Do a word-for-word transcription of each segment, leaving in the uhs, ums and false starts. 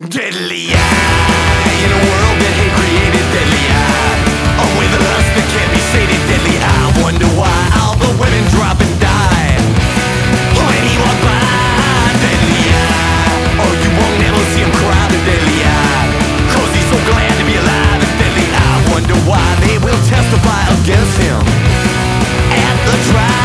Deadly eye, in a world that hate created. Deadly eye, oh, with a lust that can't be sated. Deadly eye, wonder why all the women drop and die when he walk by. Deadly eye, oh, you won't never see him cry. The deadly eye, cause he's so glad to be alive. The deadly eye, wonder why they will testify against him at the trial.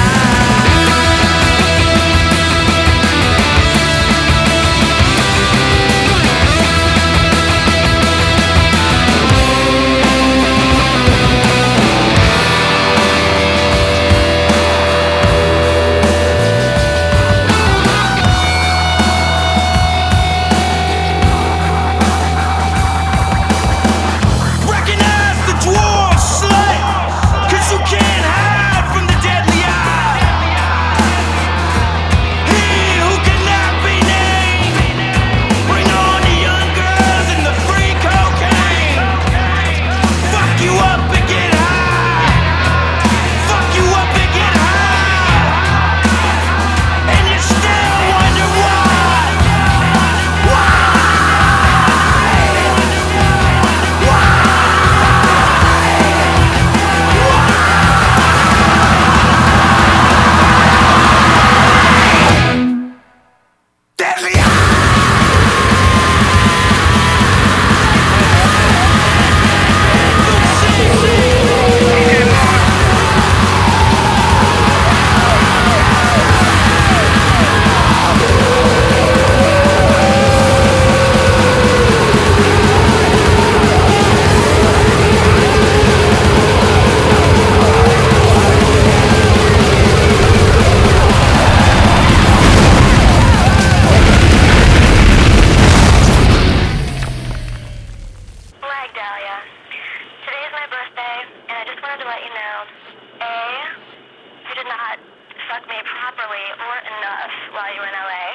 Today is my birthday, and I just wanted to let you know, A, you did not fuck me properly or enough while you were in L A,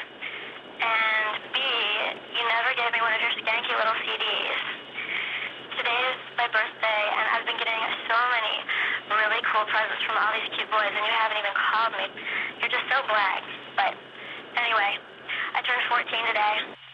and B, you never gave me one of your skanky little C Ds. Today is my birthday, and I've been getting so many really cool presents from all these cute boys, and you haven't even called me. You're just so black. But anyway, I turned fourteen today.